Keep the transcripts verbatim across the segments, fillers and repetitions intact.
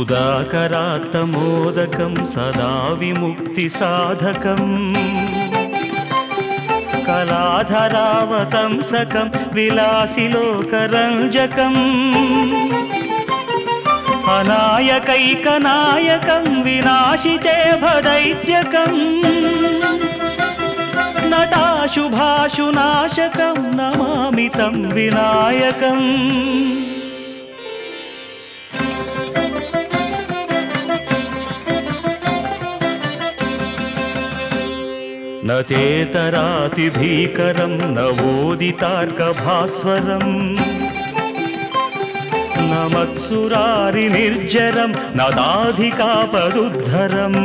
मुदाकरात्तमोदकं सदा विमुक्तिसाधकम् कलाधरावतंसकं विलासिलोकरञ्जकम् अनायकैकनायकं विनाशिते भदैत्यकम् नटाशुभाशुनाशकं नमामि तं विनायकम् न तेतरातिभीकरं नवोदितार्कभास्वरम् न मत्सुरारिनिर्जरं न दाधिकापदुद्धरम्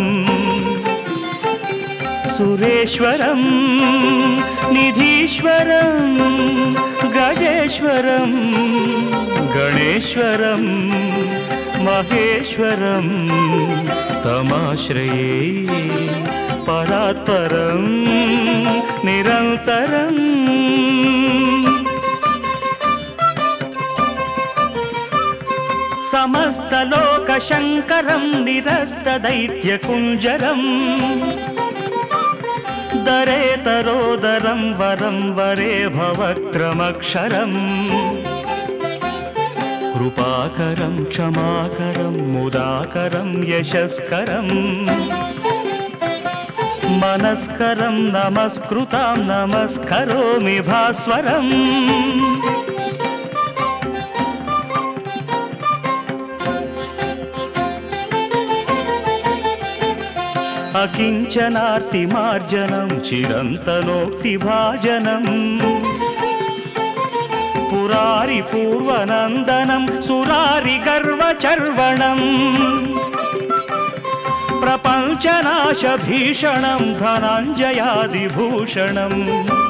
सुरेश्वरं निधीश्वरं गजेश्वरं गणेश्वरं महेश्वरं तमाश्रये परात्परं निरन्तरम् समस्तलोकशङ्करं निरस्तदैत्यकुञ्जरम् दरेतरोदरं वरं वरे भवक्रमक्षरम् कृपाकरं क्षमाकरं मुदाकरं यशस्करम् मनस्करं नमस्कृतां नमस्करोमि भास्वरम् अकिञ्चनार्तिमार्जनं चिरन्तनोक्तिभाजनम् पुरारि पूर्वनन्दनं सुरारिगर्वचर्वणम् प्रपञ्चनाशभीषणं धनञ्जयादिभूषणम्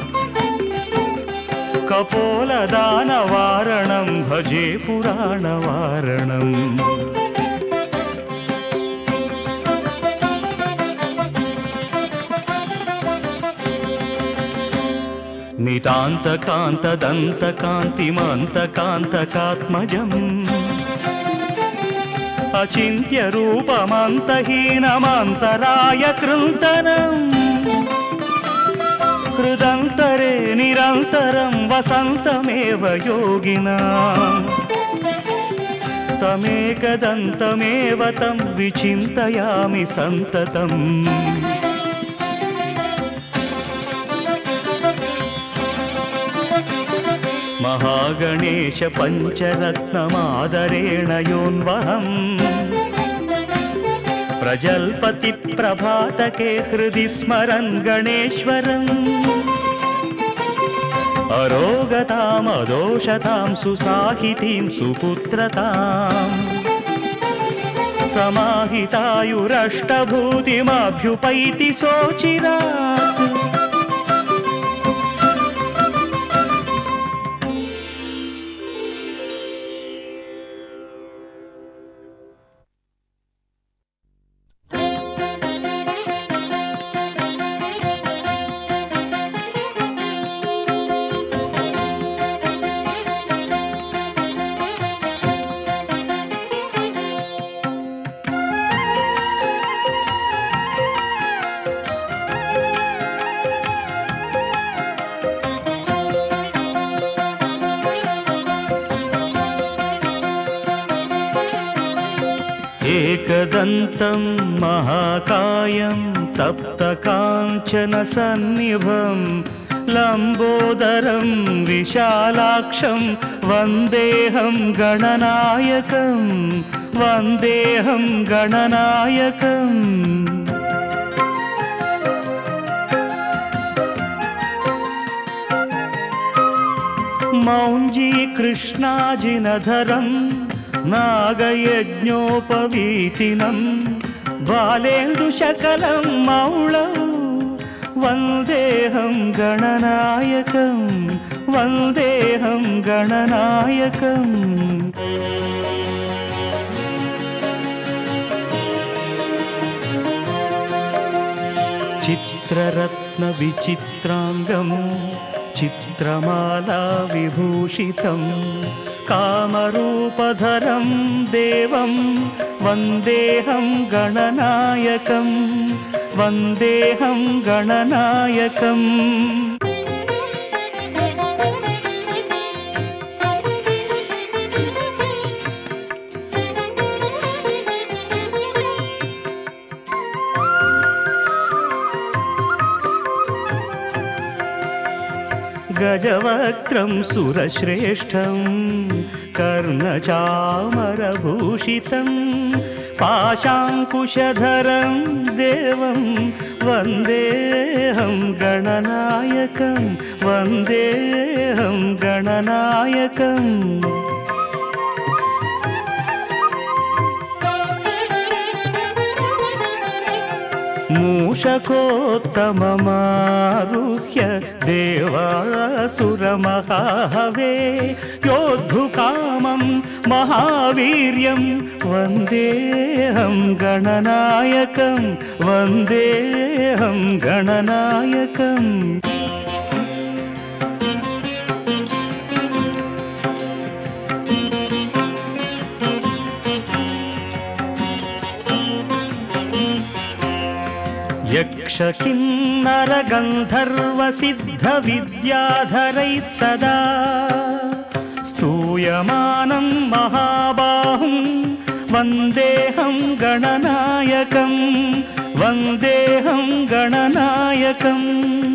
कपोलदानवारणं भजे पुराणवारणम् नितान्तकान्तदन्तकान्तिमन्तकान्तकात्मजम् अचिन्त्यरूपमन्तहीनमन्तराय कृन्तनम् हृदन्तरे निरन्तरं वसन्तमेव योगिनाम् तमेकदन्तमेव तं विचिन्तयामि सन्ततम् महागणेश पञ्चरत्नमादरेण योन्वहम् प्रजल्पति प्रभातके हृदि स्मरन् गणेश्वरम् अरोगतामदोषतां सुसाहितीं सुपुत्रताम् समाहितायुरष्टभूतिमभ्युपैति सोचिरात् एकदन्तं महाकायं तप्तकाञ्चनसन्निभं लम्बोदरं विशालाक्षं वन्देऽहं गणनायकं वन्देऽहं गणनायकम् मौञ्जी कृष्णाजिनधरं नागयज्ञोपवीतिनं बालेन्दुशकलं मौळौ वन्देऽहं गणनायकं वन्देऽहं गणनायकम् चित्ररत्नविचित्राङ्गं चित्रमाला विभूषितं कामरूपधरं देवं वन्देऽहं गणनायकं वन्देऽहं गणनायकम् गजवक्त्रं सुरश्रेष्ठं कर्णचामरभूषितं पाशाङ्कुशधरं देवं वन्देऽहं गणनायकं वन्देऽहं गणनायकम् मूषकोत्तममारुह्य देवासुरमहाहवे योद्धुकामं महावीर्यं वन्देऽहं गणनायकं वन्देऽहं गणनायकम् यक्षकिन्नरगन्धर्वसिद्धविद्याधरैः सदा स्तूयमानं महाबाहुं वन्देऽहं गणनायकं वन्देऽहं गणनायकम्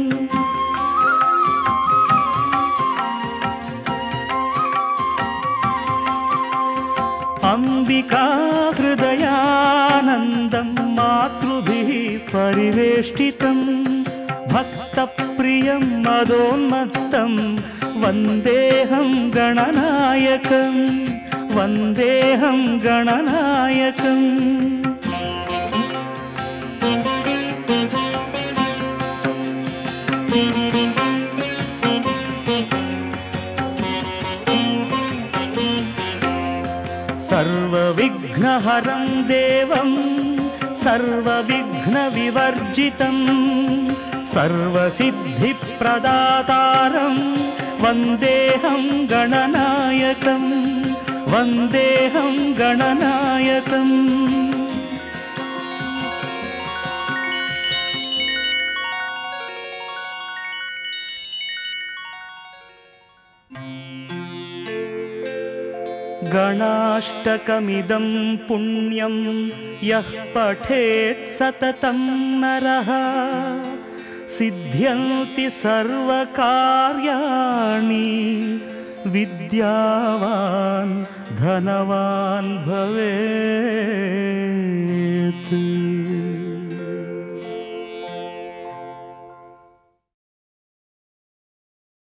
अंबिका हृदयानन्दं मातृभिः परिवेष्टितं भक्तप्रियं मदोन्मत्तं वन्देऽहं गणनायकं वन्देऽहं गणनायकम् सर्वविघ्नहरं देवं सर्वविघ्नविवर्जितं सर्वसिद्धिप्रदातारं वन्देऽहं गणनायकं वन्देऽहं गणनायकम् गणाष्टकमिदं पुण्यं यः पठेत् सततं नरः सिद्ध्यन्ति सर्वकार्याणि विद्यावान् धनवान् भवेत्।